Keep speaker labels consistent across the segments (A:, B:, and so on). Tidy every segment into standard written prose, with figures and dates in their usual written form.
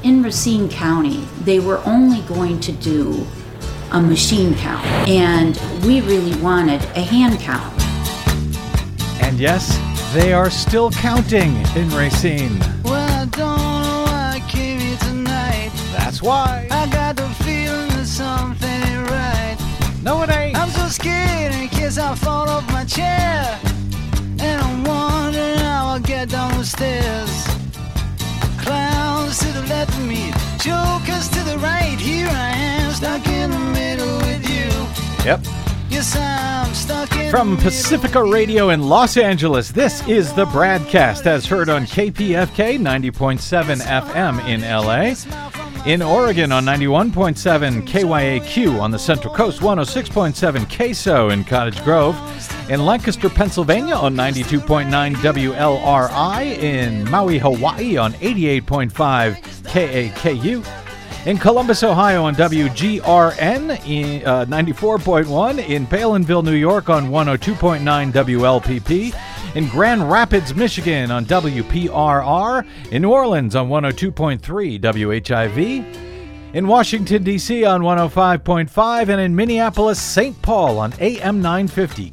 A: in Racine County, they were only going to do a machine count, and we really wanted a hand count.
B: And yes, they are still counting in Racine.
C: Well, I don't know why I came here tonight.
B: That's why.
C: I got the feeling that something ain't right.
B: No, it ain't.
C: I'm so scared in case I fall off my chair. And I'm wondering how I'll get down the stairs. Clowns to the left of me, jokers to the right. Here I am, stuck in the middle with you.
B: Yep.
C: Yes, I'm stuck in
B: From Pacifica Radio in Los Angeles, this is the Bradcast, as heard on KPFK 90.7 FM in LA. In Oregon on 91.7 KYAQ on the Central Coast, 106.7 KSO in Cottage Grove. In Lancaster, Pennsylvania on 92.9 WLRI. In Maui, Hawaii on 88.5 KAKU. In Columbus, Ohio on WGRN 94.1. In Palinville, New York on 102.9 WLPP. In Grand Rapids, Michigan on WPRR. In New Orleans on 102.3 WHIV. In Washington, D.C. on 105.5. And in Minneapolis, St. Paul on AM 950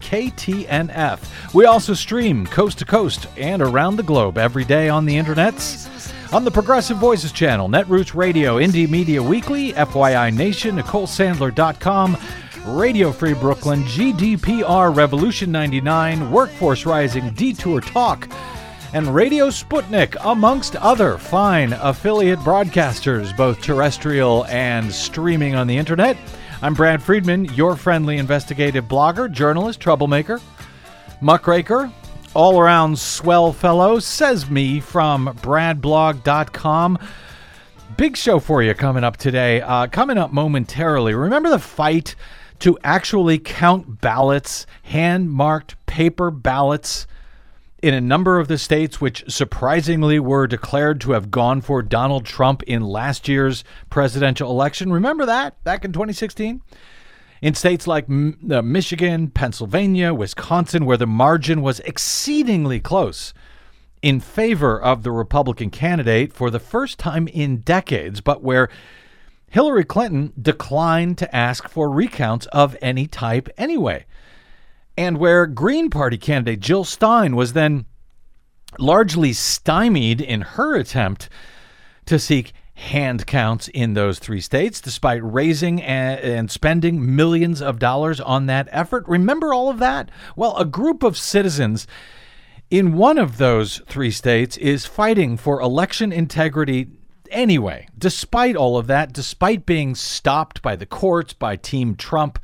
B: KTNF. We also stream coast to coast and around the globe every day on the internets. On the Progressive Voices channel, Netroots Radio, Indie Media Weekly, FYI Nation, NicoleSandler.com, Radio Free Brooklyn, GDPR Revolution 99, Workforce Rising, Detour Talk, and Radio Sputnik, amongst other fine affiliate broadcasters, both terrestrial and streaming on the internet. I'm Brad Friedman, your friendly investigative blogger, journalist, troublemaker, muckraker, all-around swell fellow, says me from bradblog.com. Big show for you coming up today. Coming up momentarily. Remember the fight to actually count ballots, hand-marked paper ballots in a number of the states which surprisingly were declared to have gone for Donald Trump in last year's presidential election? Remember that back in 2016? In states like Michigan, Pennsylvania, Wisconsin, where the margin was exceedingly close in favor of the Republican candidate for the first time in decades, but where Hillary Clinton declined to ask for recounts of any type anyway, and where Green Party candidate Jill Stein was then largely stymied in her attempt to seek hand counts in those three states, despite raising and spending millions of dollars on that effort. Remember all of that? Well, a group of citizens in one of those three states is fighting for election integrity anyway, despite all of that, despite being stopped by the courts, by Team Trump,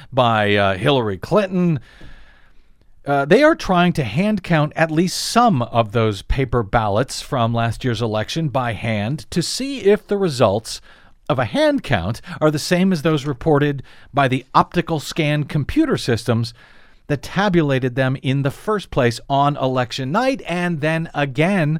B: by Hillary Clinton. They are trying to hand count at least some of those paper ballots from last year's election by hand to see if the results of a hand count are the same as those reported by the optical scan computer systems that tabulated them in the first place on election night and then again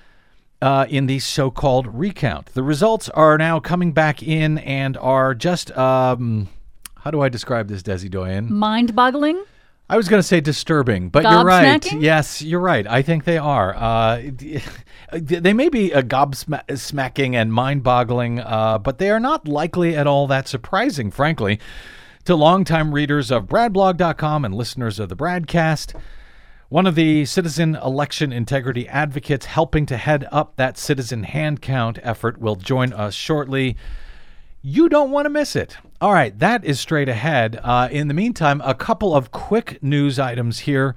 B: in the so-called recount. The results are now coming back in and are just, how do I describe this, Desi Doyen?
D: Mind-boggling?
B: I was going to say disturbing, but you're right.
D: Gobsmacking?
B: Yes, you're right. I think they are. They may be a gobsmacking and mind-boggling, but they are not likely at all that surprising, frankly, to longtime readers of Bradblog.com and listeners of the Bradcast. One of the citizen election integrity advocates helping to head up that citizen hand count effort will join us shortly. You don't want to miss it. All right, that is straight ahead. In the meantime, a couple of quick news items here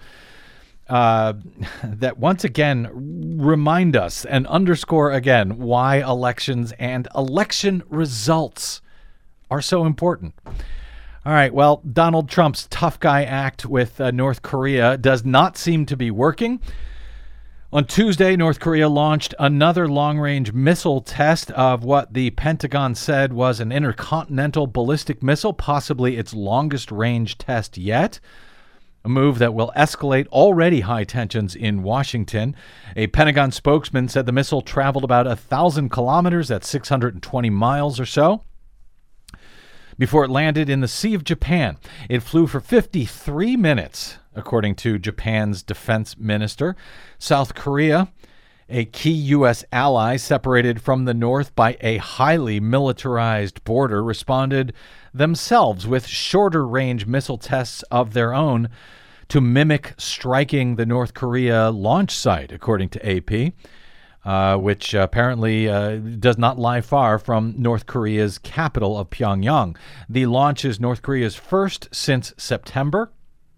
B: that once again remind us and underscore again why elections and election results are so important. All right, well, Donald Trump's tough guy act with North Korea does not seem to be working. On Tuesday, North Korea launched another long-range missile test of what the Pentagon said was an intercontinental ballistic missile, possibly its longest-range test yet, a move that will escalate already high tensions in Washington. A Pentagon spokesman said the missile traveled about 1,000 kilometers, that's 620 miles or so, before it landed in the Sea of Japan. It flew for 53 minutes, according to Japan's defense minister. South Korea a key U.S. ally separated from the North by a highly militarized border, responded themselves with shorter-range missile tests of their own to mimic striking the North Korea launch site, according to AP, which apparently does not lie far from North Korea's capital of Pyongyang. The launch is North Korea's first since September.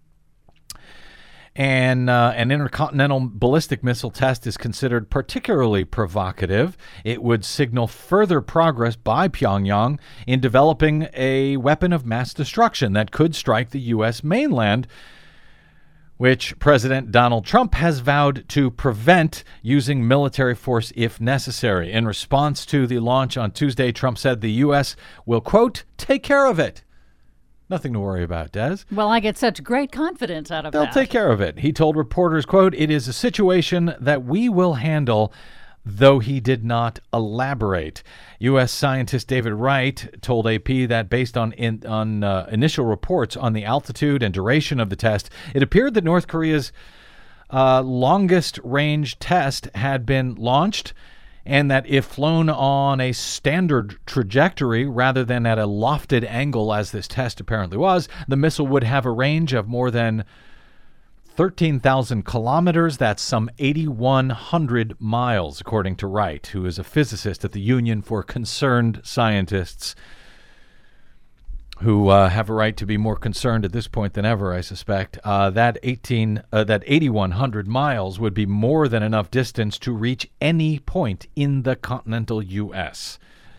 B: And an intercontinental ballistic missile test is considered particularly provocative. It would signal further progress by Pyongyang in developing a weapon of mass destruction that could strike the U.S. mainland, which President Donald Trump has vowed to prevent using military force if necessary. In response to the launch on Tuesday, Trump said the U.S. will, quote, take care of it. Nothing to worry about, Des.
D: Well, I get such great confidence out of that.
B: They'll take care of it. He told reporters, quote, it is a situation that we will handle, though he did not elaborate. U.S. scientist David Wright told AP that based on initial reports on the altitude and duration of the test, it appeared that North Korea's longest range test had been launched, and that if flown on a standard trajectory rather than at a lofted angle as this test apparently was, the missile would have a range of more than 13,000 kilometers. That's some 8,100 miles, according to Wright, who is a physicist at the Union for Concerned Scientists, who have a right to be more concerned at this point than ever, I suspect. That 8,100 miles would be more than enough distance to reach any point in the continental U.S.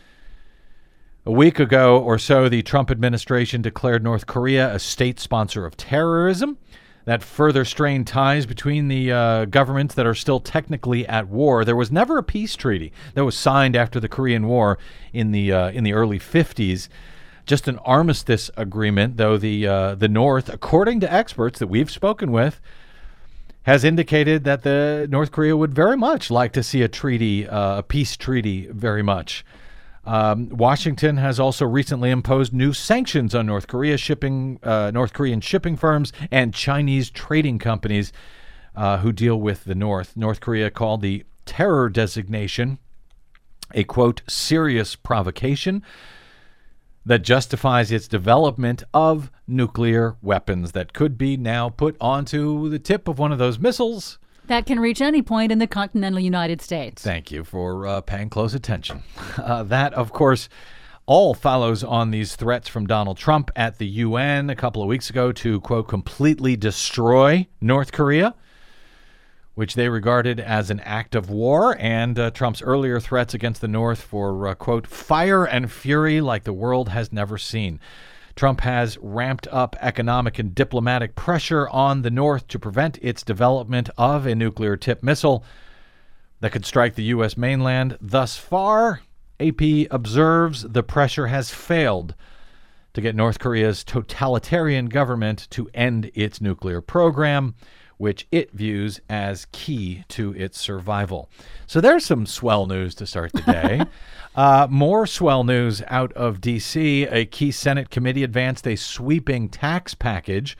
B: A week ago or so, the Trump administration declared North Korea a state sponsor of terrorism. That further strained ties between the governments that are still technically at war. There was never a peace treaty that was signed after the Korean War in the early 50s. Just an armistice agreement, though the North, according to experts that we've spoken with, has indicated that the North Korea would very much like to see a treaty, a peace treaty, very much. Washington has also recently imposed new sanctions on North Korean shipping firms and Chinese trading companies who deal with the North. North Korea called the terror designation a, quote, serious provocation that justifies its development of nuclear weapons that could be now put onto the tip of one of those missiles.
D: That can reach any point in the continental United States.
B: Thank you for paying close attention. That, of course, all follows on these threats from Donald Trump at the UN a couple of weeks ago to, quote, completely destroy North Korea, which they regarded as an act of war, and Trump's earlier threats against the North for, quote, fire and fury like the world has never seen. Trump has ramped up economic and diplomatic pressure on the North to prevent its development of a nuclear-tipped missile that could strike the U.S. mainland. Thus far, AP observes the pressure has failed to get North Korea's totalitarian government to end its nuclear program, which it views as key to its survival. So there's some swell news to start the day. More swell news out of D.C. A key Senate committee advanced a sweeping tax package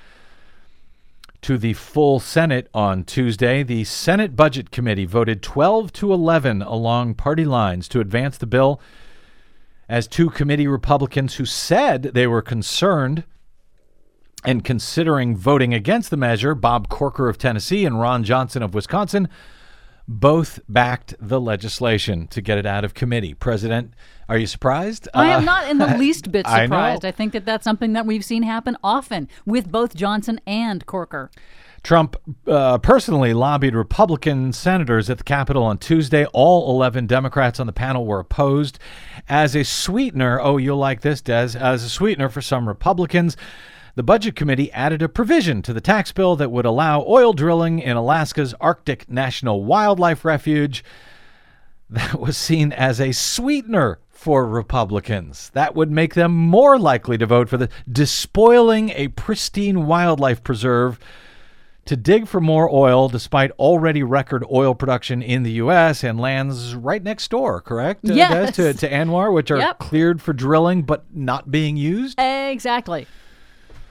B: to the full Senate on Tuesday. The Senate Budget Committee voted 12-11 along party lines to advance the bill, as two committee Republicans who said they were concerned and considering voting against the measure, Bob Corker of Tennessee and Ron Johnson of Wisconsin, both backed the legislation to get it out of committee. President, are you surprised?
D: I am not in the least bit surprised.
B: I
D: think that that's something that we've seen happen often with both Johnson and Corker.
B: Trump personally lobbied Republican senators at the Capitol on Tuesday. All 11 Democrats on the panel were opposed. As a sweetener, oh, you'll like this, Des, as a sweetener for some Republicans, the Budget Committee added a provision to the tax bill that would allow oil drilling in Alaska's Arctic National Wildlife Refuge. That was seen as a sweetener for Republicans. That would make them more likely to vote for the despoiling a pristine wildlife preserve to dig for more oil, despite already record oil production in the U.S. and lands right next door, correct?
D: Yes.
B: Des, to ANWR, which are cleared for drilling but not being used?
D: Exactly.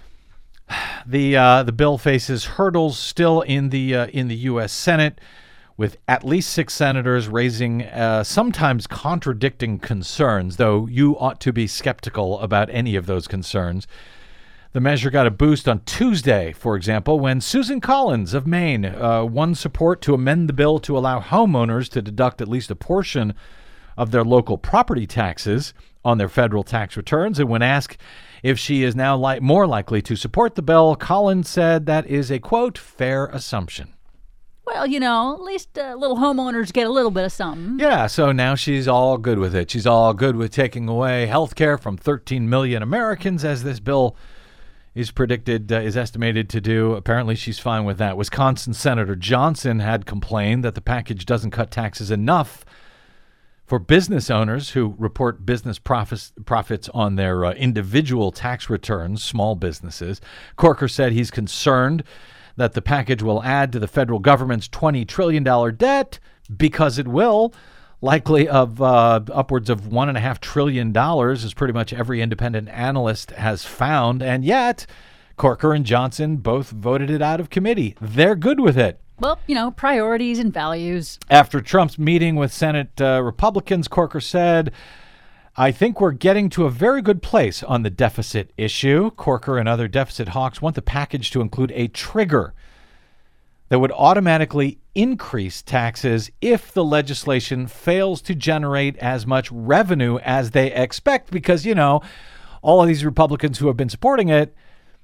B: The bill faces hurdles still in the U.S. Senate, with at least 6 senators raising sometimes contradicting concerns, though you ought to be skeptical about any of those concerns. The measure got a boost on Tuesday, for example, when Susan Collins of Maine won support to amend the bill to allow homeowners to deduct at least a portion of their local property taxes on their federal tax returns. And when asked if she is now more likely to support the bill, Collins said that is a, quote, fair assumption.
D: Well, at least little homeowners get a little bit of something.
B: Yeah, so now she's all good with it. She's all good with taking away health care from 13 million Americans, as this bill is estimated to do. Apparently, she's fine with that. Wisconsin Senator Johnson had complained that the package doesn't cut taxes enough for business owners who report business profits on their individual tax returns, small businesses. Corker said he's concerned that the package will add to the federal government's $20 trillion debt, because it will, likely of upwards of $1.5 trillion, as pretty much every independent analyst has found. And yet, Corker and Johnson both voted it out of committee. They're good with it.
D: Well, priorities and values.
B: After Trump's meeting with Senate Republicans, Corker said, I think we're getting to a very good place on the deficit issue. Corker and other deficit hawks want the package to include a trigger that would automatically increase taxes if the legislation fails to generate as much revenue as they expect, because, all of these Republicans who have been supporting it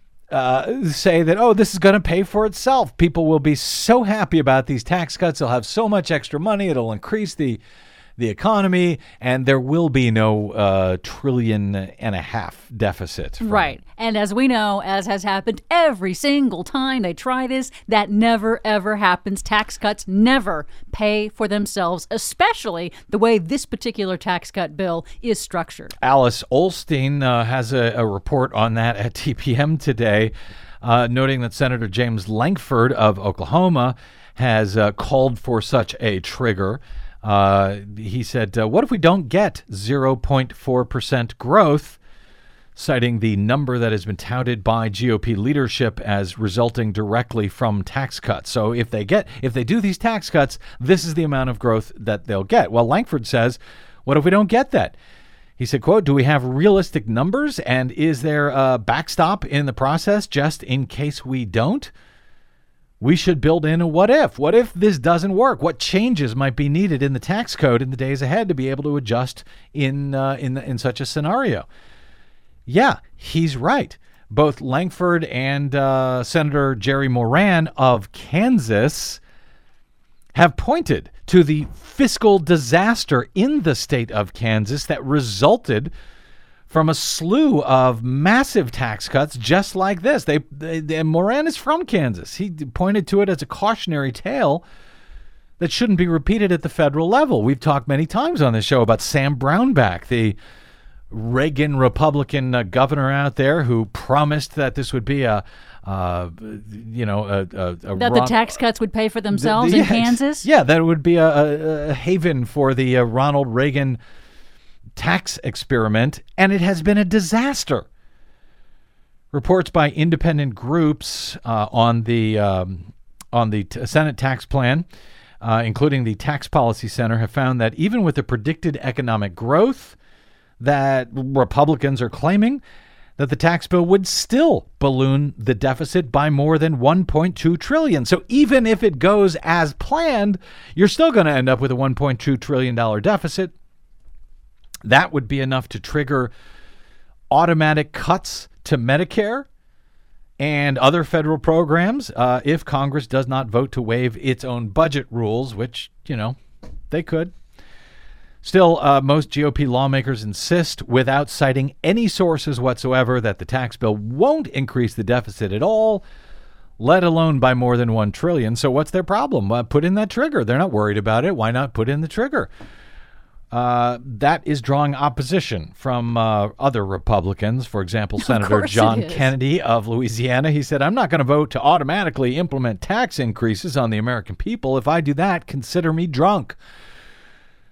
B: say that, this is going to pay for itself. People will be so happy about these tax cuts. They'll have so much extra money. It'll increase the economy, and there will be no $1.5 trillion deficit.
D: Right. And as we know, as has happened every single time they try this, that never, ever happens. Tax cuts never pay for themselves, especially the way this particular tax cut bill is structured.
B: Alice Olstein has a report on that at TPM today, noting that Senator James Lankford of Oklahoma has called for such a trigger. He said, what if we don't get 0.4% growth, citing the number that has been touted by GOP leadership as resulting directly from tax cuts. So if they do these tax cuts, this is the amount of growth that they'll get. Well, Lankford says, what if we don't get that? He said, quote, do we have realistic numbers, and is there a backstop in the process just in case we don't? We should build in a what if. What if this doesn't work? What changes might be needed in the tax code in the days ahead to be able to adjust in such a scenario? Yeah, he's right. Both Lankford and Senator Jerry Moran of Kansas have pointed to the fiscal disaster in the state of Kansas that resulted from a slew of massive tax cuts just like this. Moran is from Kansas. He pointed to it as a cautionary tale that shouldn't be repeated at the federal level. We've talked many times on this show about Sam Brownback, the Reagan Republican governor out there who promised that this would be that
D: the tax cuts would pay for themselves in Kansas?
B: Yeah, that it would be a haven for the Ronald Reagan tax experiment, and it has been a disaster. Reports by independent groups on the Senate tax plan, including the Tax Policy Center, have found that even with the predicted economic growth that Republicans are claiming, that the tax bill would still balloon the deficit by more than $1.2 trillion. So even if it goes as planned, you're still going to end up with a $1.2 trillion deficit. That would be enough to trigger automatic cuts to Medicare and other federal programs if Congress does not vote to waive its own budget rules, which, they could. Still, most GOP lawmakers insist, without citing any sources whatsoever, that the tax bill won't increase the deficit at all, let alone by more than $1 trillion. So what's their problem? Put in that trigger. They're not worried about it. Why not put in the trigger? That is drawing opposition from other Republicans. For example, Senator John Kennedy of Louisiana. He said, I'm not going to vote to automatically implement tax increases on the American people. If I do that, consider me drunk.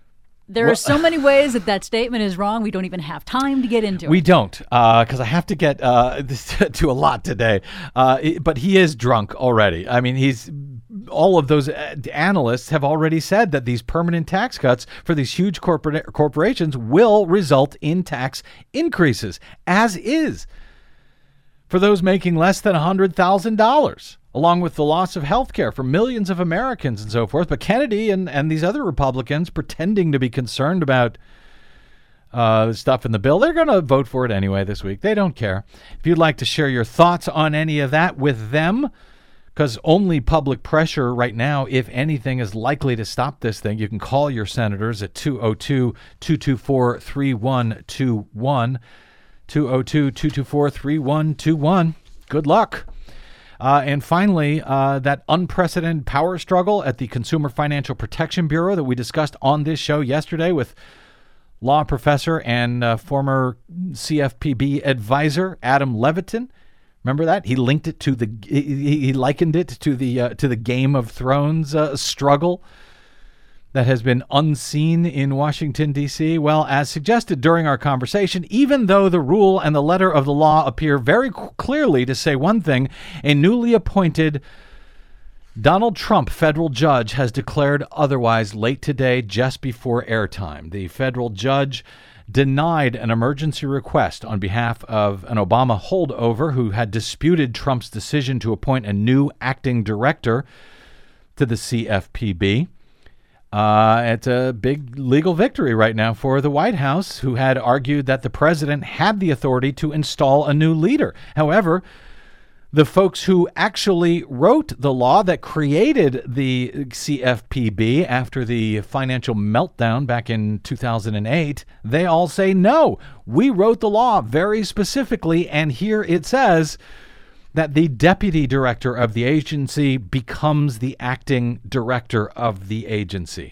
D: There are so many ways that statement is wrong. We don't even have time to get into it.
B: We don't, because I have to get to a lot today. But he is drunk already. I mean, all of those analysts have already said that these permanent tax cuts for these huge corporations will result in tax increases, as is for those making less than $100,000. Along with the loss of health care for millions of Americans and so forth. But Kennedy and these other Republicans pretending to be concerned about stuff in the bill, they're going to vote for it anyway this week. They don't care. If you'd like to share your thoughts on any of that with them, because only public pressure right now, if anything, is likely to stop this thing, you can call your senators at 202-224-3121, 202-224-3121. Good luck. And finally, that unprecedented power struggle at the Consumer Financial Protection Bureau that we discussed on this show yesterday with law professor and former CFPB advisor Adam Levitin. Remember that? He linked it to he likened it to the Game of Thrones struggle that has been unseen in Washington, D.C. Well, as suggested during our conversation, even though the rule and the letter of the law appear very clearly to say one thing, a newly appointed Donald Trump federal judge has declared otherwise late today, just before airtime. The federal judge denied an emergency request on behalf of an Obama holdover who had disputed Trump's decision to appoint a new acting director to the CFPB. It's a big legal victory right now for the White House, who had argued that the president had the authority to install a new leader. However, the folks who actually wrote the law that created the CFPB after the financial meltdown back in 2008, they all say, no, we wrote the law very specifically, and here it says that the deputy director of the agency becomes the acting director of the agency.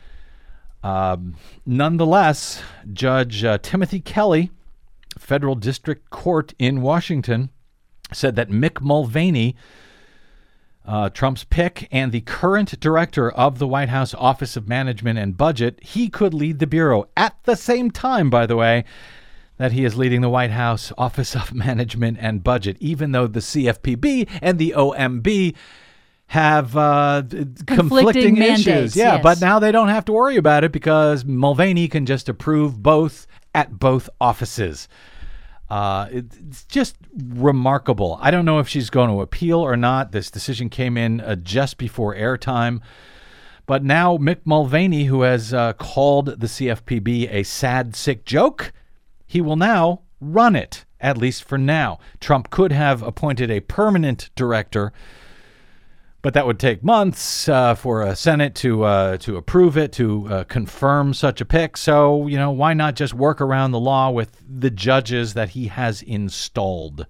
B: Nonetheless, Judge Timothy Kelly, Federal District Court in Washington, said that Mick Mulvaney, Trump's pick and the current director of the White House Office of Management and Budget, he could lead the Bureau at the same time, by the way, that he is leading the White House Office of Management and Budget, even though the CFPB and the OMB have conflicting issues.
D: Mandates,
B: yeah,
D: yes.
B: But now they don't have to worry about it because Mulvaney can just approve both at both offices. It's just remarkable. I don't know if she's going to appeal or not. This decision came in just before airtime. But now Mick Mulvaney, who has called the CFPB a sad, sick joke, he will now run it, at least for now. Trump could have appointed a permanent director, but that would take months for a Senate to approve it, to confirm such a pick. So, why not just work around the law with the judges that he has installed?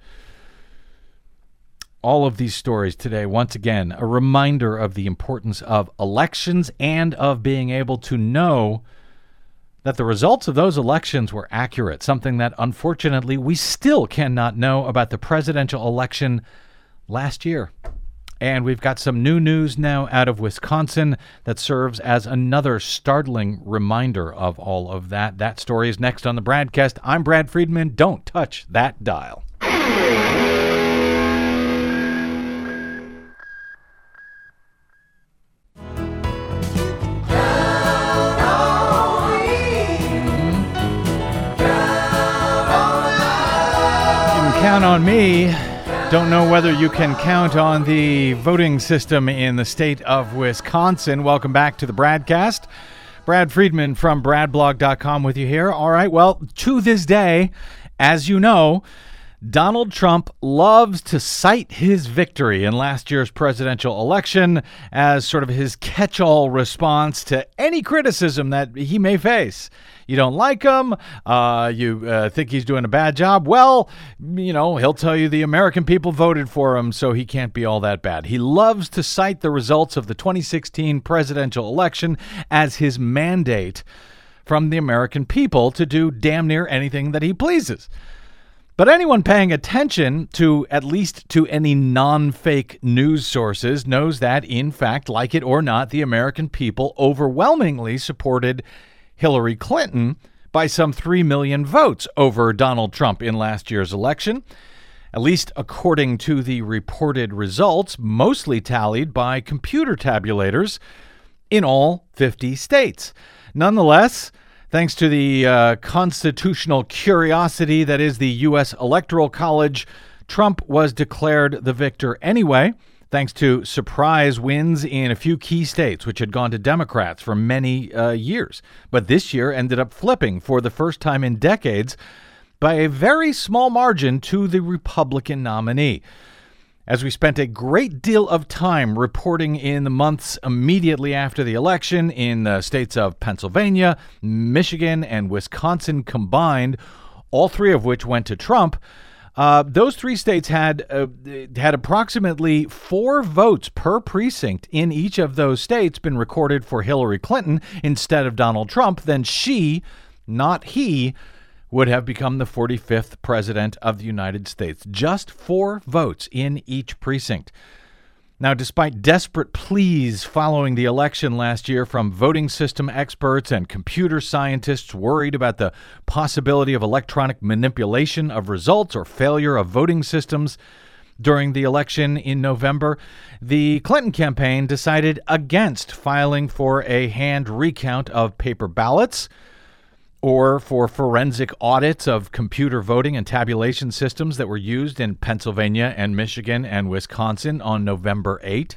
B: All of these stories today, once again, a reminder of the importance of elections and of being able to know that the results of those elections were accurate, something that, unfortunately, we still cannot know about the presidential election last year. And we've got some new news now out of Wisconsin that serves as another startling reminder of all of that. That story is next on the Bradcast. I'm Brad Friedman. Don't touch that dial. Count on me. Don't know whether you can count on the voting system in the state of Wisconsin. Welcome back to the Bradcast. Brad Friedman from bradblog.com with you here. All right, well, to this day, as you know, Donald Trump loves to cite his victory in last year's presidential election as sort of his catch-all response to any criticism that he may face. You don't like him, you think he's doing a bad job, well, he'll tell you the American people voted for him, so he can't be all that bad. He loves to cite the results of the 2016 presidential election as his mandate from the American people to do damn near anything that he pleases. But anyone paying attention to at least to any non-fake news sources knows that, in fact, like it or not, the American people overwhelmingly supported Hillary Clinton by some 3 million votes over Donald Trump in last year's election, at least according to the reported results, mostly tallied by computer tabulators in all 50 states. Nonetheless, thanks to the constitutional curiosity that is the U.S. Electoral College, Trump was declared the victor anyway, thanks to surprise wins in a few key states, which had gone to Democrats for many years. But this year ended up flipping for the first time in decades by a very small margin to the Republican nominee. As we spent a great deal of time reporting in the months immediately after the election in the states of Pennsylvania, Michigan, and Wisconsin combined, all three of which went to Trump, those three states had approximately 4 votes per precinct in each of those states been recorded for Hillary Clinton instead of Donald Trump, then she, not he, would have become the 45th president of the United States. Just 4 votes in each precinct. Now, despite desperate pleas following the election last year from voting system experts and computer scientists worried about the possibility of electronic manipulation of results or failure of voting systems during the election in November, the Clinton campaign decided against filing for a hand recount of paper ballots or for forensic audits of computer voting and tabulation systems that were used in Pennsylvania and Michigan and Wisconsin on November 8.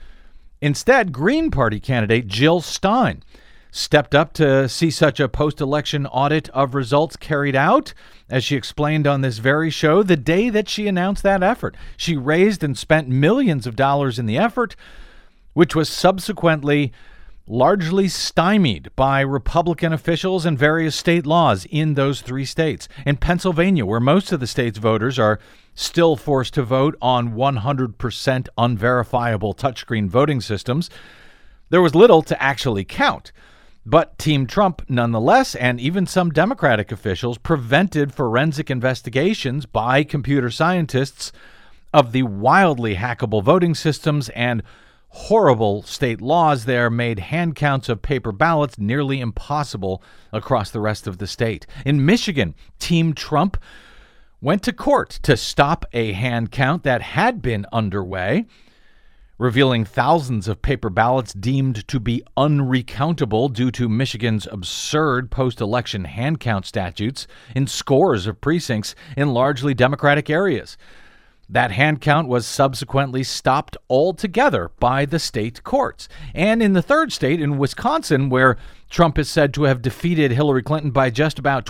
B: Instead, Green Party candidate Jill Stein stepped up to see such a post-election audit of results carried out, as she explained on this very show, the day that she announced that effort. She raised and spent millions of dollars in the effort, which was subsequently largely stymied by Republican officials and various state laws in those 3 states. In Pennsylvania, where most of the state's voters are still forced to vote on 100% unverifiable touchscreen voting systems, there was little to actually count. But Team Trump, nonetheless, and even some Democratic officials prevented forensic investigations by computer scientists of the wildly hackable voting systems, and horrible state laws there made hand counts of paper ballots nearly impossible across the rest of the state. In Michigan, Team Trump went to court to stop a hand count that had been underway, revealing thousands of paper ballots deemed to be unrecountable due to Michigan's absurd post-election hand count statutes in scores of precincts in largely Democratic areas. That hand count was subsequently stopped altogether by the state courts. And in the third state, in Wisconsin, where Trump is said to have defeated Hillary Clinton by just about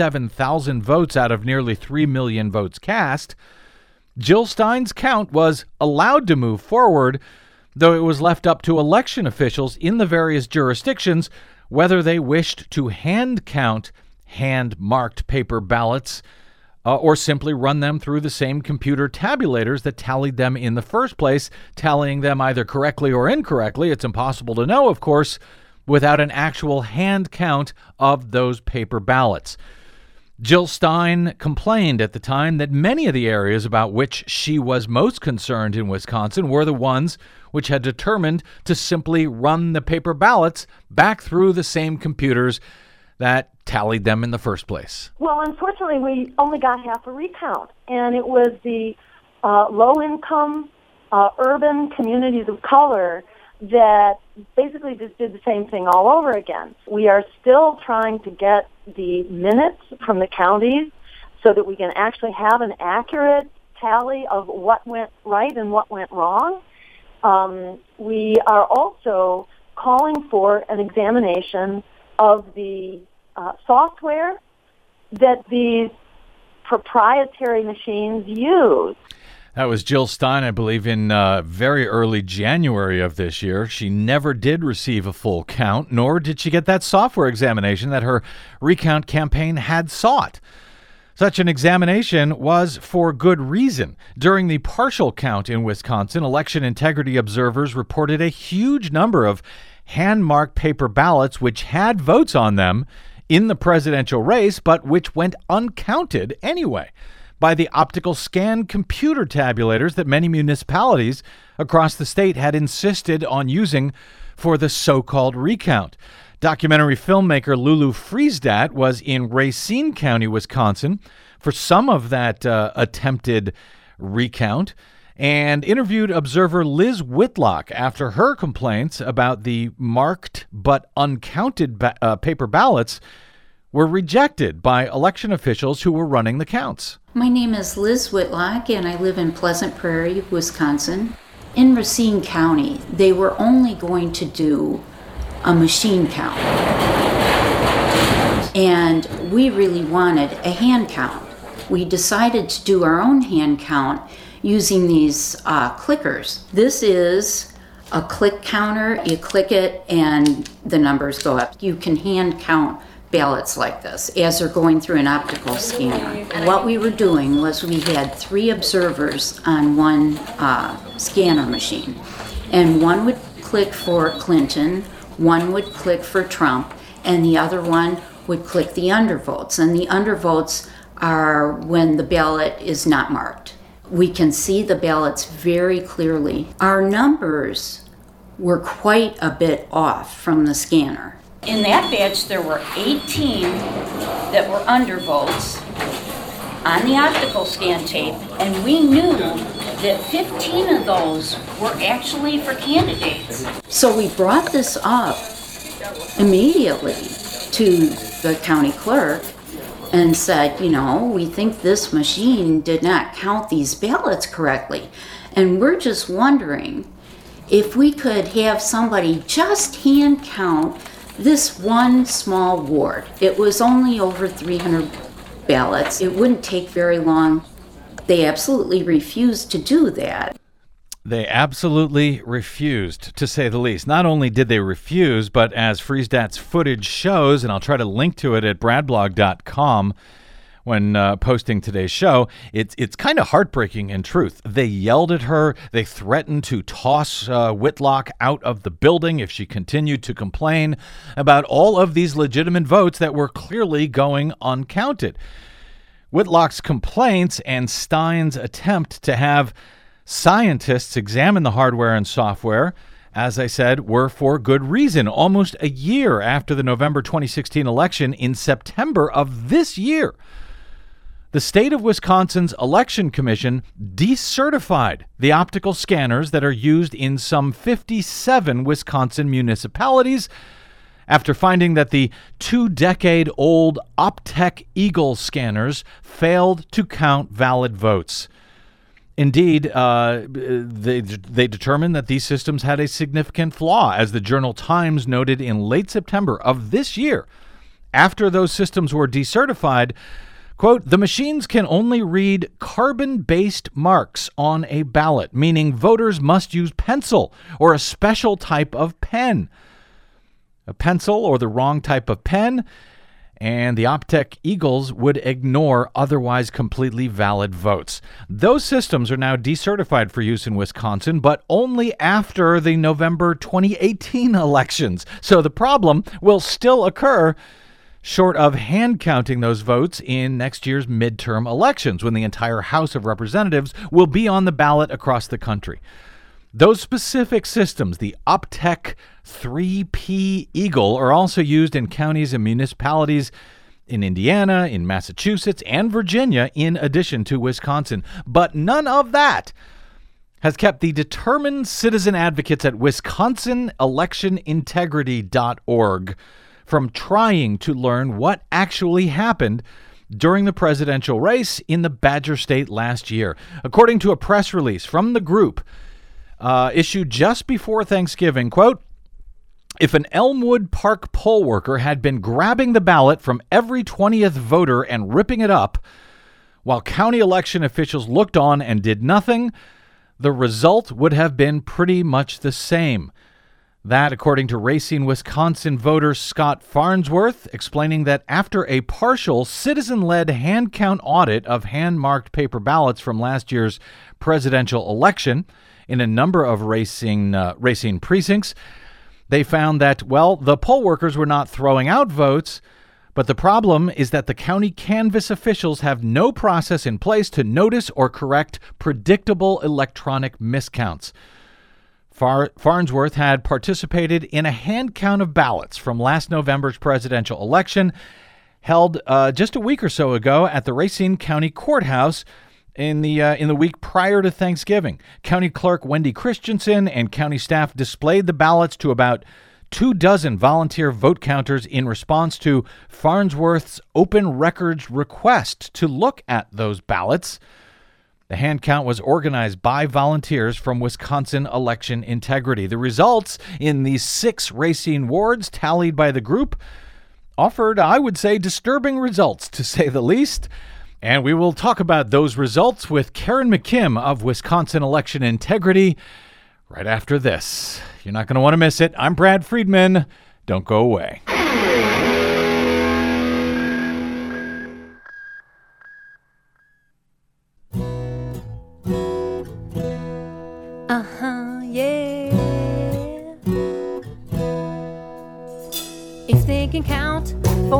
B: 27,000 votes out of nearly 3 million votes cast, Jill Stein's count was allowed to move forward, though it was left up to election officials in the various jurisdictions whether they wished to hand count hand-marked paper ballots or simply run them through the same computer tabulators that tallied them in the first place, tallying them either correctly or incorrectly. It's impossible to know, of course, without an actual hand count of those paper ballots. Jill Stein complained at the time that many of the areas about which she was most concerned in Wisconsin were the ones which had determined to simply run the paper ballots back through the same computers that tallied them in the first place.
E: Well, unfortunately, we only got half a recount, and it was the low-income, urban communities of color that basically just did the same thing all over again. We are still trying to get the minutes from the counties so that we can actually have an accurate tally of what went right and what went wrong. We are also calling for an examination of the software that these proprietary machines use.
B: That was Jill Stein, I believe, in very early January of this year. She never did receive a full count, nor did she get that software examination that her recount campaign had sought. Such an examination was for good reason. During the partial count in Wisconsin, election integrity observers reported a huge number of hand-marked paper ballots which had votes on them in the presidential race, but which went uncounted anyway by the optical scan computer tabulators that many municipalities across the state had insisted on using for the so-called recount. Documentary filmmaker Lulu Friesdat was in Racine County, Wisconsin, for some of that attempted recount, and interviewed observer Liz Whitlock after her complaints about the marked but uncounted paper ballots were rejected by election officials who were running the counts.
A: My name is Liz Whitlock, and I live in Pleasant Prairie, Wisconsin. In Racine County, they were only going to do a machine count. And we really wanted a hand count. We decided to do our own hand count using these clickers. This is a click counter. You click it and the numbers go up. You can hand count ballots like this as they're going through an optical scanner. What we were doing was we had 3 observers on one scanner machine, and one would click for Clinton, one would click for Trump, and the other one would click the undervotes. And the undervotes are when the ballot is not marked. We can see the ballots very clearly. Our numbers were quite a bit off from the scanner. In that batch, there were 18 that were undervotes on the optical scan tape, and we knew that 15 of those were actually for candidates. So we brought this up immediately to the county clerk and said, we think this machine did not count these ballots correctly. And we're just wondering if we could have somebody just hand count this one small ward. It was only over 300 ballots. It wouldn't take very long. They absolutely refused to do that.
B: They absolutely refused, to say the least. Not only did they refuse, but as Friesdat's footage shows, and I'll try to link to it at bradblog.com when posting today's show, it's kind of heartbreaking in truth. They yelled at her. They threatened to toss Whitlock out of the building if she continued to complain about all of these legitimate votes that were clearly going uncounted. Whitlock's complaints and Stein's attempt to have scientists examine the hardware and software, as I said, were for good reason. Almost a year after the November 2016 election, in September of this year, the state of Wisconsin's election commission decertified the optical scanners that are used in some 57 Wisconsin municipalities after finding that the 2-decade-old Optech Eagle scanners failed to count valid votes. Indeed, they determined that these systems had a significant flaw, as the Journal Times noted in late September of this year. After those systems were decertified, quote, the machines can only read carbon-based marks on a ballot, meaning voters must use pencil or a special type of pen. A pencil or the wrong type of pen, and the Optech Eagles would ignore otherwise completely valid votes. Those systems are now decertified for use in Wisconsin, but only after the November 2018 elections. So the problem will still occur short of hand counting those votes in next year's midterm elections, when the entire House of Representatives will be on the ballot across the country. Those specific systems, the Optech 3P Eagle, are also used in counties and municipalities in Indiana, in Massachusetts, and Virginia, in addition to Wisconsin. But none of that has kept the determined citizen advocates at WisconsinElectionIntegrity.org from trying to learn what actually happened during the presidential race in the Badger State last year. According to a press release from the group, issued just before Thanksgiving, quote, if an Elmwood Park poll worker had been grabbing the ballot from every 20th voter and ripping it up, while county election officials looked on and did nothing, the result would have been pretty much the same. That, according to Racine, Wisconsin voter Scott Farnsworth, explaining that after a partial citizen-led hand count audit of hand-marked paper ballots from last year's presidential election in a number of Racine precincts, they found that, well, the poll workers were not throwing out votes, but the problem is that the county canvass officials have no process in place to notice or correct predictable electronic miscounts. Farnsworth had participated in a hand count of ballots from last November's presidential election held just a week or so ago at the Racine County Courthouse in the week prior to Thanksgiving. County Clerk Wendy Christensen and county staff displayed the ballots to about 24 volunteer vote counters in response to Farnsworth's open records request to look at those ballots. The hand count was organized by volunteers from Wisconsin Election Integrity. The results in these 6 Racine wards tallied by the group offered, I would say, disturbing results, to say the least. And we will talk about those results with Karen McKim of Wisconsin Election Integrity right after this. You're not going to want to miss it. I'm Brad Friedman. Don't go away.
F: Yeah. If they can count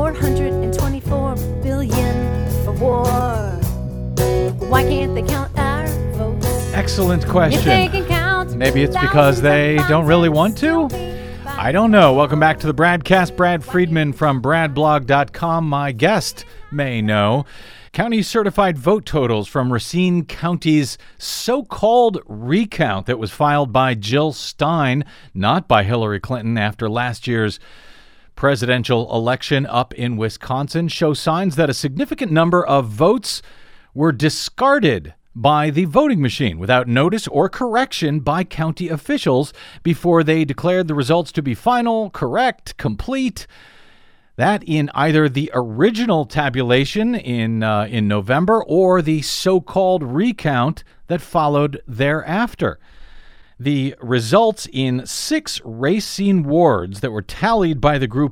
F: 424 billion for war, why can't they count our votes?
B: Excellent question.
F: If they can count,
B: maybe it's because they don't really want to? I don't know. Welcome back to the Bradcast. Brad Friedman from bradblog.com. My guest may know. County certified vote totals from Racine County's so-called recount that was filed by Jill Stein, not by Hillary Clinton, after last year's presidential election up in Wisconsin, show signs that a significant number of votes were discarded by the voting machine without notice or correction by county officials before they declared the results to be final, correct, complete. That in either the original tabulation in November or the so-called recount that followed thereafter. The results in 6 Racine wards that were tallied by the group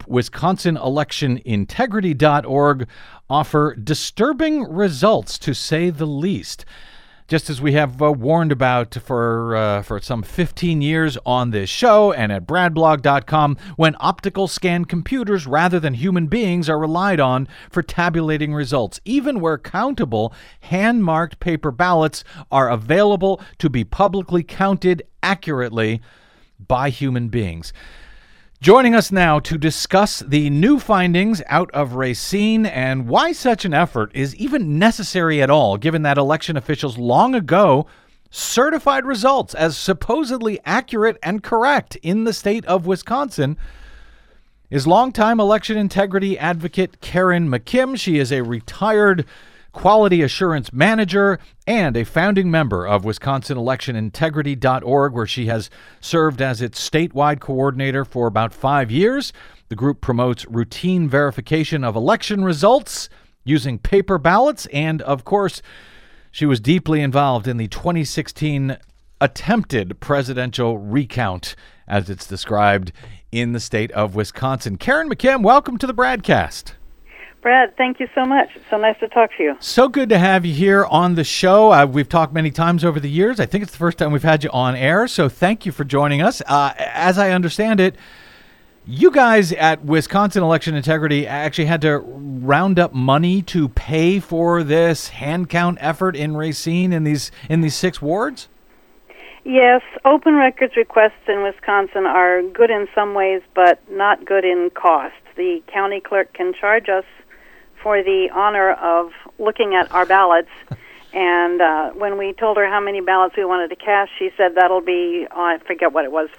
B: WisconsinElectionIntegrity.org offer disturbing results, to say the least. Just as we have warned about for some 15 years on this show and at bradblog.com, when optical scan computers rather than human beings are relied on for tabulating results, even where countable, hand-marked paper ballots are available to be publicly counted accurately by human beings. Joining us now to discuss the new findings out of Racine and why such an effort is even necessary at all, given that election officials long ago certified results as supposedly accurate and correct in the state of Wisconsin, is longtime election integrity advocate Karen McKim. She is a retired quality assurance manager and a founding member of WisconsinElectionIntegrity.org, where she has served as its statewide coordinator for about 5 years. The group promotes routine verification of election results using paper ballots, and, of course, she was deeply involved in the 2016 attempted presidential recount, as it's described in the state of Wisconsin. Karen McKim, welcome to the Bradcast.
G: Brad, thank you so much. It's so nice to talk to you.
B: So good to have you here on the show. We've talked many times over the years. I think it's the first time we've had you on air, so thank you for joining us. As I understand it, you guys at Wisconsin Election Integrity actually had to round up money to pay for this hand count effort in Racine in these 6 wards?
G: Yes, open records requests in Wisconsin are good in some ways, but not good in cost. The county clerk can charge us for the honor of looking at our ballots, and when we told her how many ballots we wanted to cast, she said that'll be, I forget what it was,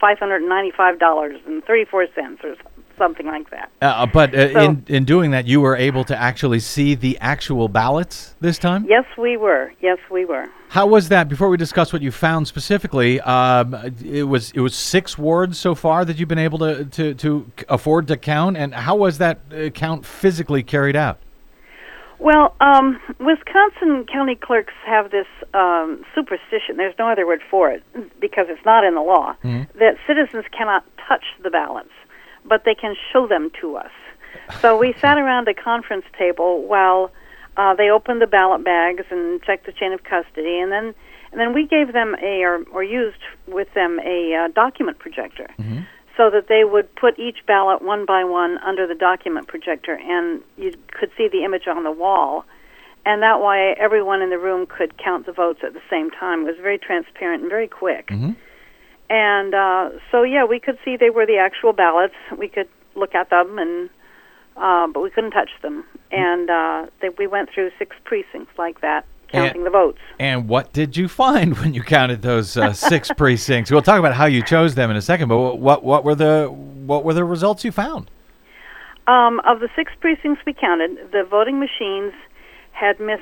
G: $595.34 or something like that.
B: But in doing that, you were able to actually see the actual ballots this time?
G: Yes, we were. Yes, we were.
B: How was that? Before we discuss what you found specifically, it was 6 wards so far that you've been able to afford to count, and how was that count physically carried out?
G: Well, Wisconsin county clerks have this superstition, there's no other word for it, because it's not in the law, that citizens cannot touch the ballots, but they can show them to us. So we sat around a conference table while they opened the ballot bags and checked the chain of custody, and then we gave them or used with them a document projector. So that they would put each ballot one by one under the document projector, and you could see the image on the wall. And that way everyone in the room could count the votes at the same time. It was very transparent and very quick. And so, yeah, we could see they were the actual ballots. We could look at them, and but we couldn't touch them. And we went through 6 precincts like that, counting the votes.
B: And what did you find when you counted those 6 precincts? We'll talk about how you chose them in a second, but what were the results you found?
G: Of the 6 precincts we counted, the voting machines had missed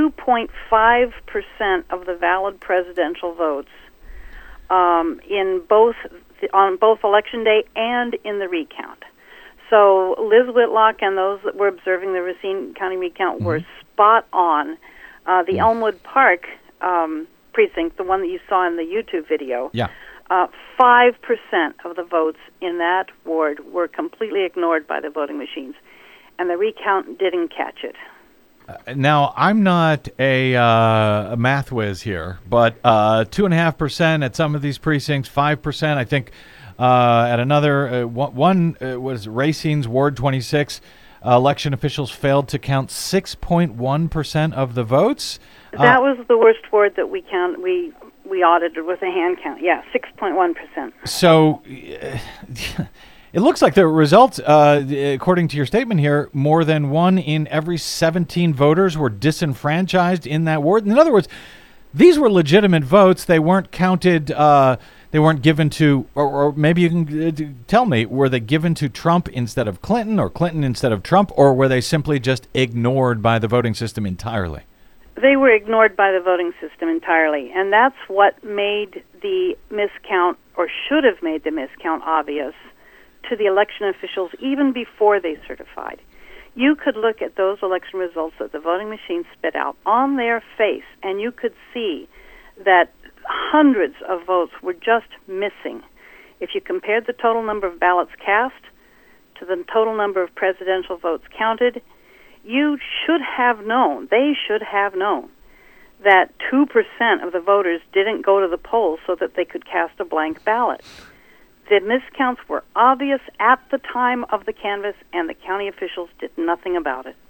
G: 2.5% of the valid presidential votes on both Election Day and in the recount. So Liz Whitlock and those that were observing the Racine County recount were spot on. The Elmwood Park precinct, the one that you saw in the YouTube video, 5% of the votes in that ward were completely ignored by the voting machines, and the recount didn't catch it.
B: Now, I'm not a math whiz here, but 2.5% at some of these precincts, 5%, I think, at another. One was Racine's Ward 26. Election officials failed to count 6.1% of the votes.
G: That was the worst ward that we audited with a hand count. Yeah, 6.1%.
B: So it looks like the results, according to your statement here, more than 1 in every 17 voters were disenfranchised in that ward. In other words, these were legitimate votes. They weren't counted. They weren't given to, or maybe you can tell me, were they given to Trump instead of Clinton, or Clinton instead of Trump, or were they simply just ignored by the voting system entirely?
G: They were ignored by the voting system entirely, and that's what made the miscount, or should have made the miscount, obvious to the election officials even before they certified. You could look at those election results that the voting machine spit out on their face, and you could see that hundreds of votes were just missing. If you compared the total number of ballots cast to the total number of presidential votes counted, you should have known, they should have known, that 2% of the voters didn't go to the polls so that they could cast a blank ballot. The miscounts were obvious at the time of the canvass, and the county officials did nothing about it.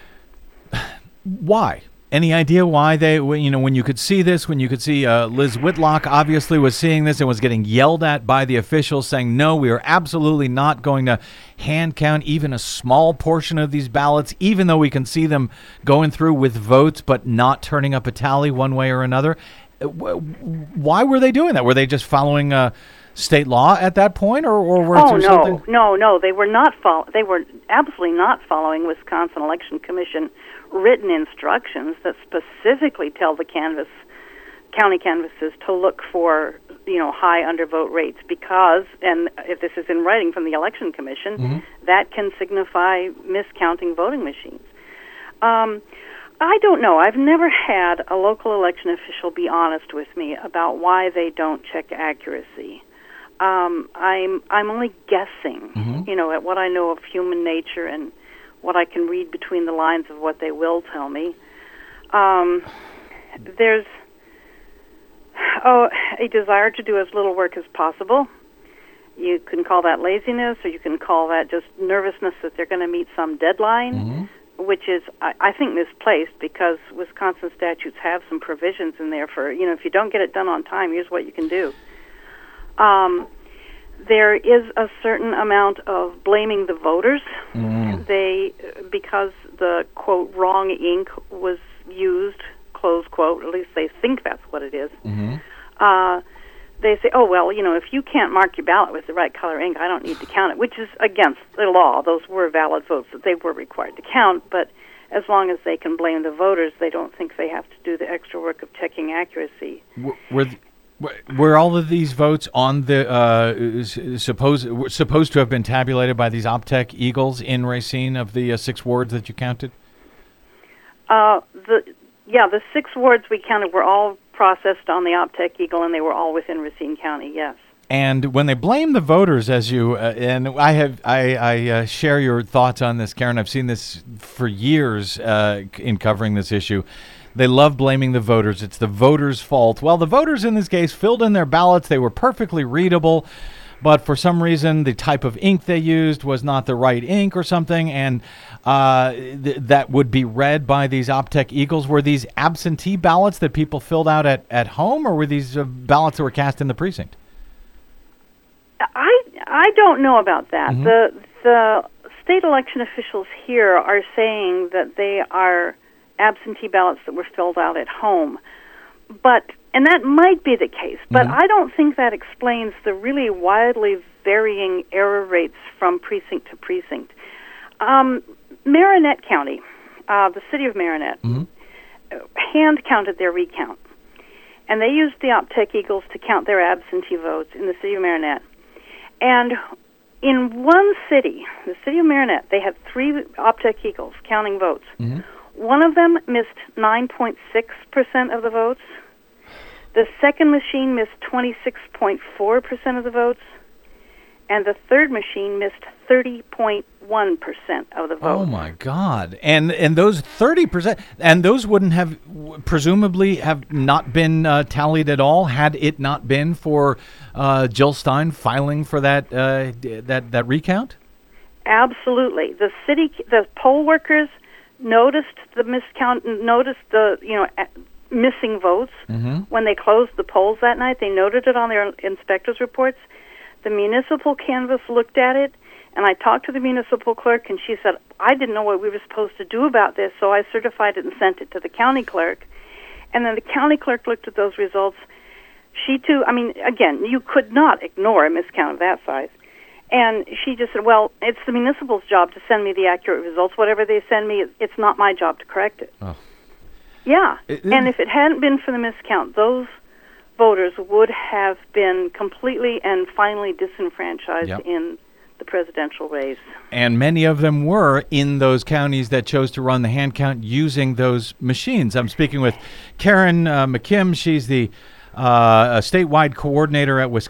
B: Why? Any idea why they, when you could see this, when you could see Liz Whitlock obviously was seeing this and was getting yelled at by the officials saying, no, we are absolutely not going to hand count even a small portion of these ballots, even though we can see them going through with votes but not turning up a tally one way or another. Why were they doing that? Were they just following state law at that point, or was there something?
G: No, they were not. They were absolutely not following Wisconsin Election Commission written instructions that specifically tell the county canvases to look for high undervote rates, because, and if this is in writing from the Election Commission, that can signify miscounting voting machines. I don't know. I've never had a local election official be honest with me about why they don't check accuracy. I'm only guessing, at what I know of human nature and what I can read between the lines of what they will tell me. There's a desire to do as little work as possible. You can call that laziness, or you can call that just nervousness that they're going to meet some deadline, which is, I think, misplaced, because Wisconsin statutes have some provisions in there for, if you don't get it done on time, here's what you can do. There is a certain amount of blaming the voters. Because the, quote, wrong ink was used, close quote, at least they think that's what it is. They say, oh, well, if you can't mark your ballot with the right color ink, I don't need to count it, which is against the law. Those were valid votes that they were required to count, but as long as they can blame the voters, they don't think they have to do the extra work of checking accuracy.
B: Were all of these votes on the supposed to have been tabulated by these Optech Eagles in Racine of the 6 wards that you counted?
G: The 6 wards we counted were all processed on the Optech Eagle, and they were all within Racine County. Yes. And
B: when they blame the voters, as you and I share your thoughts on this, Karen. I've seen this for years in covering this issue. They love blaming the voters. It's the voters' fault. Well, the voters in this case filled in their ballots. They were perfectly readable, but for some reason the type of ink they used was not the right ink or something, and that would be read by these Optech Eagles. Were these absentee ballots that people filled out at home, or were these ballots that were cast in the precinct?
G: I don't know about that. The state election officials here are saying that they are absentee ballots that were filled out at home. And that might be the case, but I don't think that explains the really widely varying error rates from precinct to precinct. Marinette County, the city of Marinette, hand counted their recount. And they used the Optech Eagles to count their absentee votes in the city of Marinette. And in one city, the city of Marinette, they had 3 Optech Eagles counting votes. One of them missed 9.6% of the votes. The second machine missed 26.4% of the votes. And the third machine missed 30.1% of the votes.
B: Oh my God! And those 30%, and those wouldn't have presumably have not been tallied at all had it not been for Jill Stein filing for that that recount.
G: Absolutely, the poll workers noticed the miscount, noticed the missing votes when they closed the polls that night. They noted it on their inspectors' reports. The municipal canvass looked at it, and I talked to the municipal clerk, and she said, I didn't know what we were supposed to do about this, so I certified it and sent it to the county clerk. And then the county clerk looked at those results. She, too, again, you could not ignore a miscount of that size. And she just said, well, it's the municipal's job to send me the accurate results. Whatever they send me, it's not my job to correct it. Oh. Yeah, and if it hadn't been for the miscount, those voters would have been completely and finally disenfranchised in the presidential race.
B: And many of them were in those counties that chose to run the hand count using those machines. I'm speaking with Karen McKim. She's the a statewide coordinator at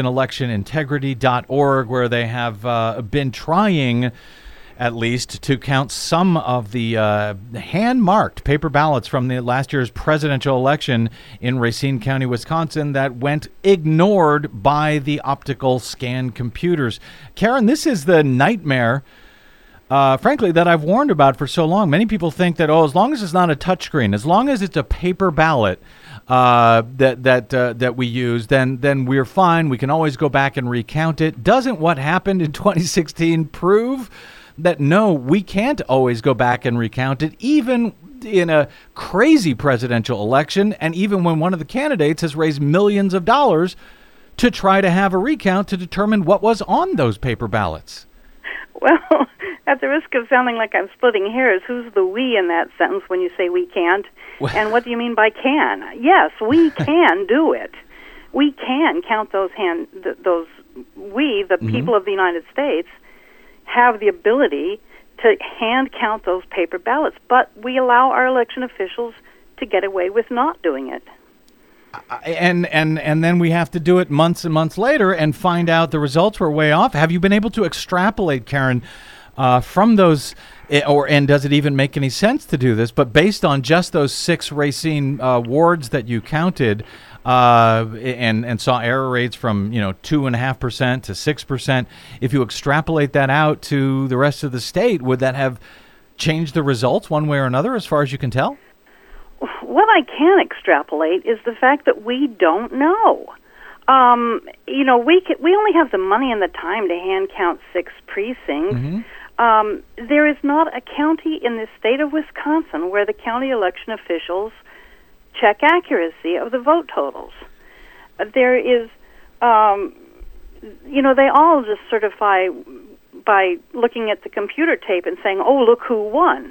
B: WisconsinElectionIntegrity.org, where they have been trying at least to count some of the hand-marked paper ballots from the last year's presidential election in Racine County, Wisconsin, that went ignored by the optical scan computers. Karen, this is the nightmare, frankly, that I've warned about for so long. Many people think that, as long as it's not a touchscreen, as long as it's a paper ballot that we use, then we're fine. We can always go back and recount it. Doesn't what happened in 2016 prove that no, we can't always go back and recount it, even in a crazy presidential election, and even when one of the candidates has raised millions of dollars to try to have a recount to determine what was on those paper ballots?
G: Well, at the risk of sounding like I'm splitting hairs, who's the we in that sentence when you say we can't? And what do you mean by can? Yes, we can do it. We can count those people of the United States, have the ability to hand count those paper ballots, but we allow our election officials to get away with not doing it.
B: And then we have to do it months and months later and find out the results were way off. Have you been able to extrapolate, Karen, from those, and does it even make any sense to do this? But based on just those 6 Racine wards that you counted, and saw error rates from 2.5% to 6%. If you extrapolate that out to the rest of the state, would that have changed the results one way or another, as far as you can tell?
G: What I can extrapolate is the fact that we don't know. We only have the money and the time to hand count 6 precincts. There is not a county in the state of Wisconsin where the county election officials check accuracy of the vote totals. There is, they all just certify by looking at the computer tape and saying, "Oh, look who won."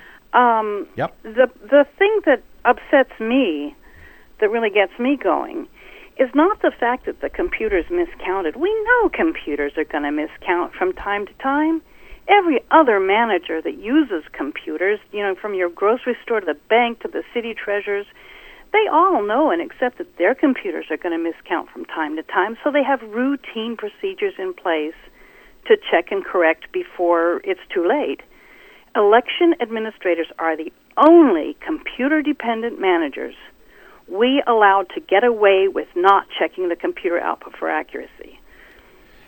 G: The thing that upsets me, that really gets me going, is not the fact that the computers miscounted. We know computers are going to miscount from time to time. Every other manager that uses computers, from your grocery store to the bank to the city treasurers, they all know and accept that their computers are going to miscount from time to time, so they have routine procedures in place to check and correct before it's too late. Election administrators are the only computer-dependent managers we allowed to get away with not checking the computer output for accuracy.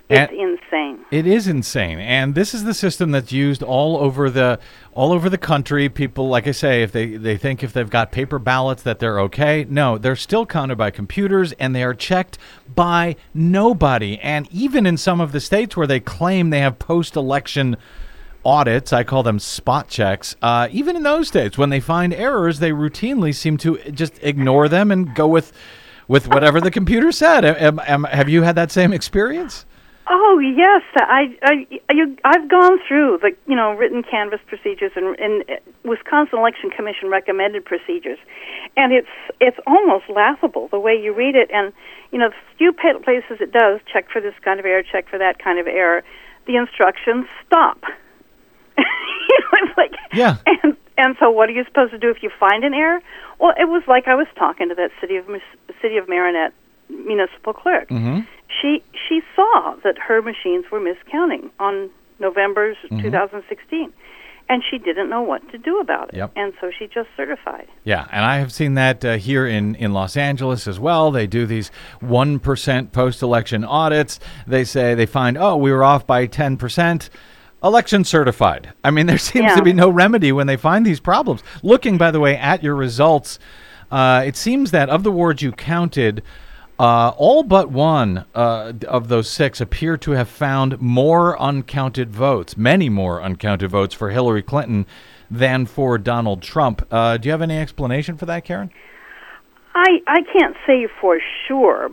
G: It's insane.
B: It is insane, and this is the system that's used all over the country. People, like I say, if they think if they've got paper ballots that they're okay. No, they're still counted by computers, and they are checked by nobody. And even in some of the states where they claim they have post-election audits, I call them spot checks. Even in those states, when they find errors, they routinely seem to just ignore them and go with whatever the computer said. Have you had that same experience?
G: Oh yes, I've gone through the written canvass procedures and Wisconsin Election Commission recommended procedures, and it's almost laughable the way you read it. And the few places it does check for this kind of error, check for that kind of error, the instructions stop. It's like,
B: yeah.
G: And so what are you supposed to do if you find an error? Well, it was like I was talking to that City of Marinette municipal clerk.
B: Mm-hmm.
G: She saw that her machines were miscounting on November 2016, and she didn't know what to do about it.
B: Yep.
G: And so she just certified.
B: Yeah, and I have seen that here in Los Angeles as well. They do these 1% post-election audits. They say they find, we were off by 10%. Election certified. I mean, there seems to be no remedy when they find these problems. Looking, by the way, at your results, it seems that of the wards you counted, all but one of those 6 appear to have found more uncounted votes, many more uncounted votes for Hillary Clinton than for Donald Trump. Do you have any explanation for that, Karen?
G: I can't say for sure.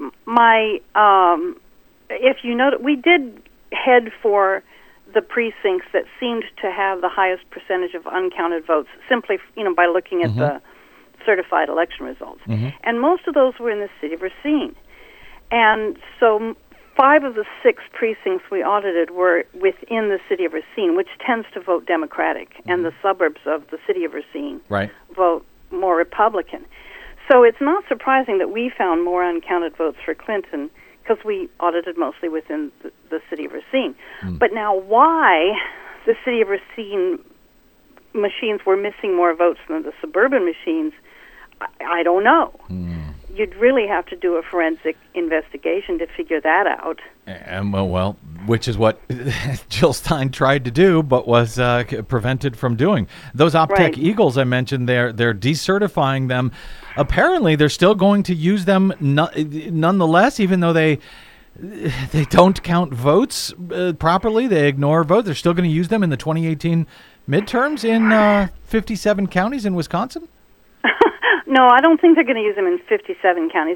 G: If you notice, we did head for the precincts that seemed to have the highest percentage of uncounted votes, simply by looking at the certified election results. And most of those were in the city of Racine. And so 5 of the 6 precincts we audited were within the city of Racine, which tends to vote Democratic, and the suburbs of the city of Racine vote more Republican. So it's not surprising that we found more uncounted votes for Clinton, because we audited mostly within the city of Racine. But now why the city of Racine machines were missing more votes than the suburban machines, I don't know. You'd really have to do a forensic investigation to figure that out.
B: And well, which is what Jill Stein tried to do, but was prevented from doing. Those Optech Eagles I mentioned, they're decertifying them. Apparently, they're still going to use them nonetheless, even though they don't count votes properly. They ignore votes. They're still going to use them in the 2018 midterms in 57 counties in Wisconsin?
G: No, I don't think they're going to use them in 57 counties.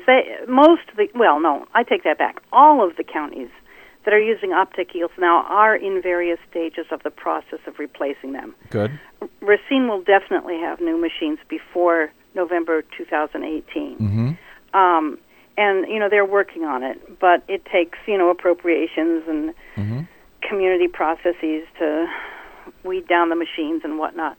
G: I take that back. All of the counties that are using Optech Eagles now are in various stages of the process of replacing them.
B: Good.
G: Racine will definitely have new machines before November 2018. And, they're working on it, but it takes, appropriations and community processes to weed down the machines and whatnot.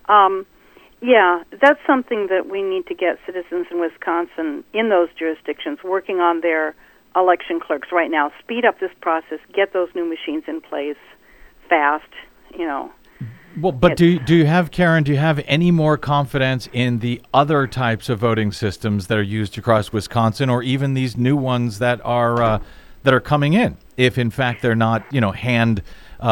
G: Yeah, that's something that we need to get citizens in Wisconsin in those jurisdictions working on their election clerks right now. Speed up this process, get those new machines in place fast,
B: Well, but do you have, Karen, any more confidence in the other types of voting systems that are used across Wisconsin, or even these new ones that are coming in, if in fact they're not, hand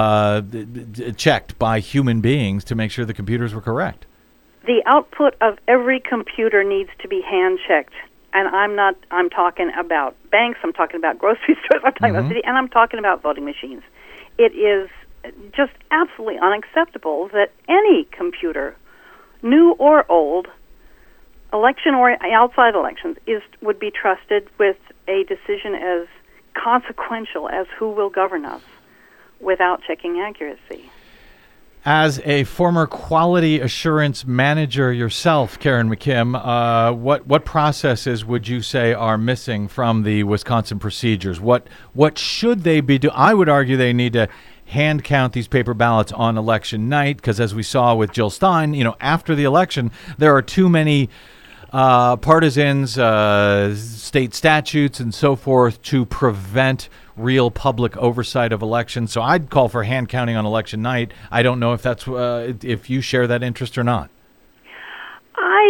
B: checked by human beings to make sure the computers were correct?
G: The output of every computer needs to be hand-checked, and I'm talking about banks, I'm talking about grocery stores, I'm talking about city, and I'm talking about voting machines. It is just absolutely unacceptable that any computer, new or old, election or outside elections, would be trusted with a decision as consequential as who will govern us without checking accuracy.
B: As a former quality assurance manager yourself, Karen McKim, what processes would you say are missing from the Wisconsin procedures? What should they be doing? I would argue they need to hand count these paper ballots on election night, because as we saw with Jill Stein, after the election, there are too many partisans, state statutes, and so forth to prevent real public oversight of elections. So I'd call for hand counting on election night. I don't know if that's if you share that interest or not.
G: I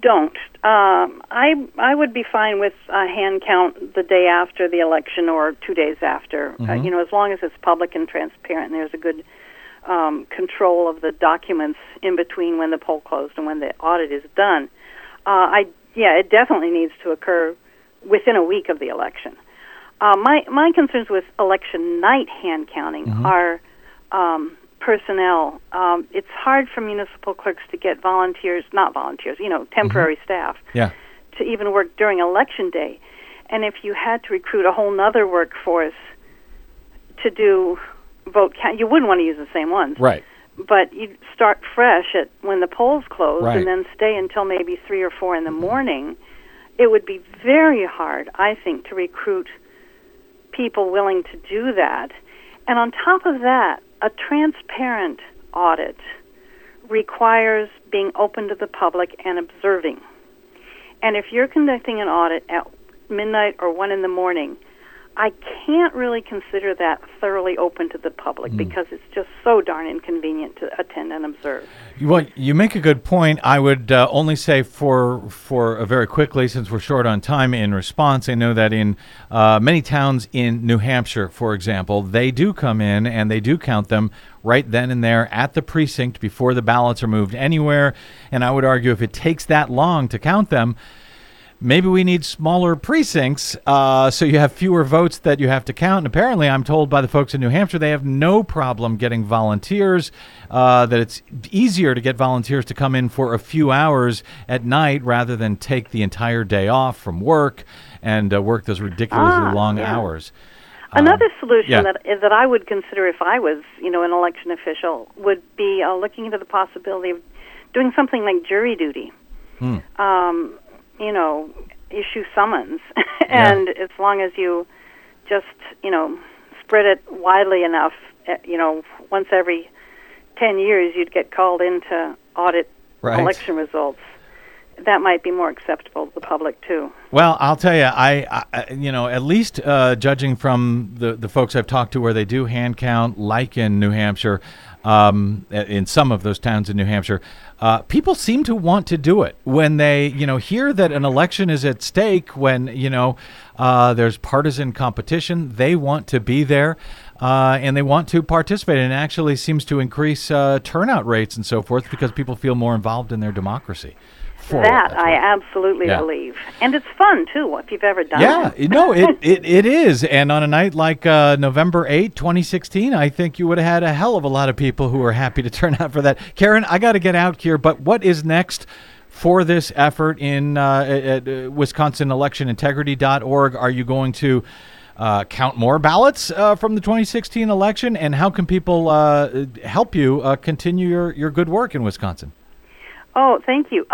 G: don't. I would be fine with a hand count the day after the election or 2 days after. As long as it's public and transparent, and there's a good control of the documents in between when the poll closed and when the audit is done. It definitely needs to occur within a week of the election. My concerns with election night hand counting are personnel. It's hard for municipal clerks to get temporary staff to even work during election day. And if you had to recruit a whole nother workforce to do vote count, you wouldn't want to use the same ones.
B: Right.
G: But you'd start fresh when the polls close
B: right.
G: and then stay until maybe 3 or 4 in the morning. It would be very hard, I think, to recruit people willing to do that. And on top of that, a transparent audit requires being open to the public and observing. And if you're conducting an audit at midnight or 1 in the morning, I can't really consider that thoroughly open to the public because it's just so darn inconvenient to attend and observe.
B: Well, you make a good point. I would only say for very quickly, since we're short on time in response, I know that in many towns in New Hampshire, for example, they do come in and they do count them right then and there at the precinct before the ballots are moved anywhere. And I would argue if it takes that long to count them, maybe we need smaller precincts so you have fewer votes that you have to count. And apparently, I'm told by the folks in New Hampshire, they have no problem getting volunteers, that it's easier to get volunteers to come in for a few hours at night rather than take the entire day off from work and work those ridiculously long hours.
G: Another solution that I would consider if I was, an election official would be looking into the possibility of doing something like jury duty. Issue summons. And as long as you just, spread it widely enough, once every 10 years you'd get called in to audit election results. That might be more acceptable to the public, too.
B: Well, I'll tell you, I at least judging from the folks I've talked to where they do hand count, like in New Hampshire, in some of those towns in New Hampshire, people seem to want to do it when they, hear that an election is at stake, when, there's partisan competition. They want to be there and they want to participate. And it actually seems to increase turnout rates and so forth because people feel more involved in their democracy.
G: That I absolutely believe. And it's fun, too, if you've ever done it.
B: Yeah, no, it is. And on a night like November 8, 2016, I think you would have had a hell of a lot of people who are happy to turn out for that. Karen, I got to get out here, but what is next for this effort in at WisconsinElectionIntegrity.org? Are you going to count more ballots from the 2016 election? And how can people help you continue your good work in Wisconsin?
G: Oh, thank you.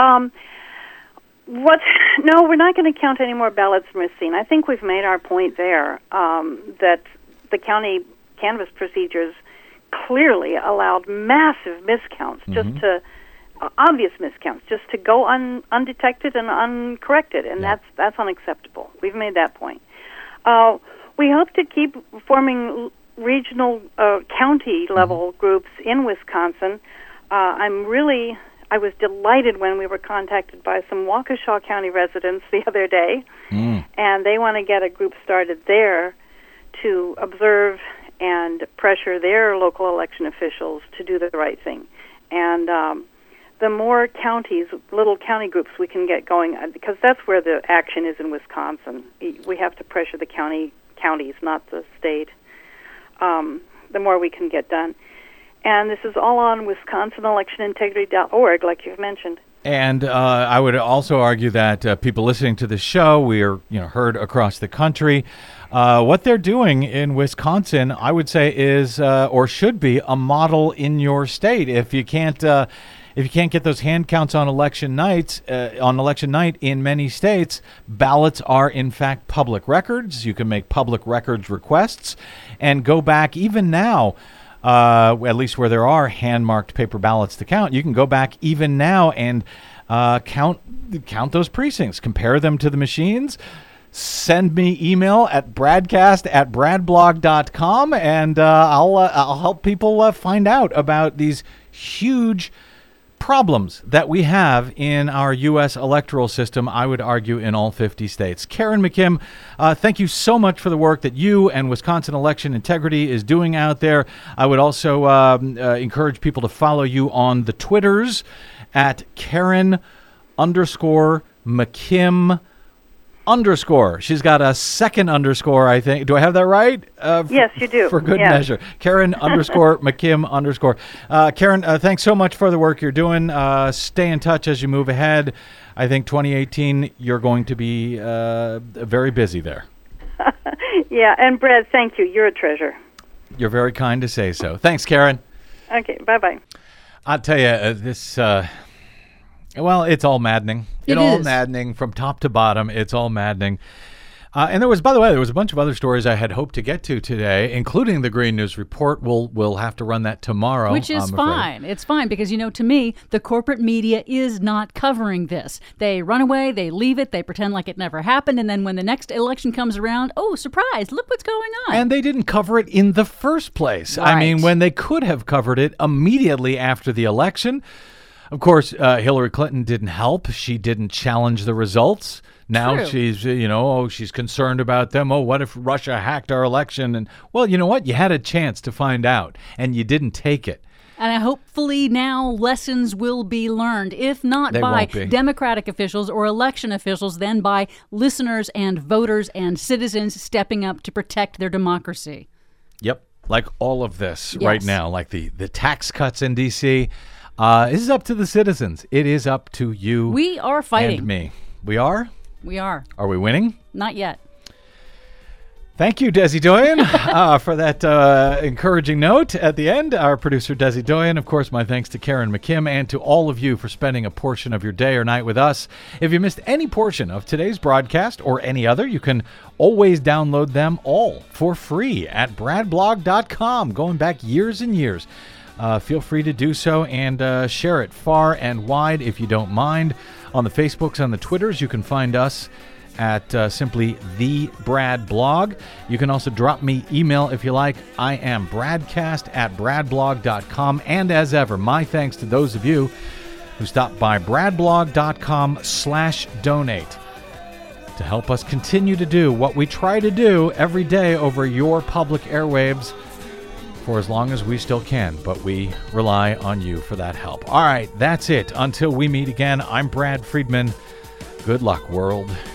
G: No, we're not going to count any more ballots from Racine. I think we've made our point there, that the county canvass procedures clearly allowed massive miscounts, obvious miscounts, just to go undetected and uncorrected, and that's unacceptable. We've made that point. We hope to keep forming regional county-level groups in Wisconsin. I was delighted when we were contacted by some Waukesha County residents the other day, and they want to get a group started there to observe and pressure their local election officials to do the right thing. And the more counties, little county groups we can get going, because that's where the action is in Wisconsin. We have to pressure the counties, not the state, the more we can get done. And this is all on WisconsinElectionIntegrity.org, like you've mentioned.
B: And I would also argue that people listening to the show, we are heard across the country. What they're doing in Wisconsin, I would say, is or should be a model in your state. If you can't get those hand counts on election night in many states, ballots are in fact public records. You can make public records requests and go back even now. At least where there are hand-marked paper ballots to count, you can go back even now and count those precincts, compare them to the machines. Send me email at bradcast@bradblog.com, and I'll help people find out about these huge problems that we have in our U.S. electoral system, I would argue, in all 50 states. Karen McKim, thank you so much for the work that you and Wisconsin Election Integrity is doing out there. I would also encourage people to follow you on the Twitters at Karen_McKim_. She's got a second underscore, I think. Do I have that right?
G: Yes, you do.
B: For good measure. Karen_McKim_. Karen, thanks so much for the work you're doing. Stay in touch as you move ahead. I think 2018, you're going to be very busy there.
G: Yeah, and Brad, thank you. You're a treasure.
B: You're very kind to say so. Thanks, Karen.
G: Okay, bye-bye.
B: I'll tell you, this... well, it's all maddening. It's all maddening from top to bottom. It's all maddening. And there was, by the way, there was a bunch of other stories I had hoped to get to today, including the Green News Report. We'll have to run that tomorrow.
D: Which is fine. It's fine because, to me, the corporate media is not covering this. They run away, they leave it, they pretend like it never happened, and then when the next election comes around, oh, surprise, look what's going on.
B: And they didn't cover it in the first place.
D: Right.
B: I mean, when they could have covered it immediately after the election. Of course, Hillary Clinton didn't help. She didn't challenge the results. Now
D: True.
B: she's, she's concerned about them. Oh, what if Russia hacked our election? And, well, you know what? You had a chance to find out, and you didn't take it.
D: And hopefully now lessons will be learned, if not by Democratic officials or election officials, then by listeners and voters and citizens stepping up to protect their democracy.
B: Yep, like all of this right now, like the tax cuts in D.C., this is up to the citizens. It is up to you.
D: We are fighting.
B: And me. We are?
D: We are.
B: Are we winning?
D: Not yet.
B: Thank you, Desi Doyen, for that encouraging note at the end. Our producer, Desi Doyen. Of course, my thanks to Karen McKim and to all of you for spending a portion of your day or night with us. If you missed any portion of today's broadcast or any other, you can always download them all for free at bradblog.com, going back years and years. Feel free to do so and share it far and wide if you don't mind. On the Facebooks and the Twitters, you can find us at simply The Brad Blog. You can also drop me email if you like. I am bradcast@bradblog.com. And as ever, my thanks to those of you who stopped by bradblog.com/donate to help us continue to do what we try to do every day over your public airwaves for as long as we still can, but we rely on you for that help. All right, that's it. Until we meet again, I'm Brad Friedman. Good luck, world.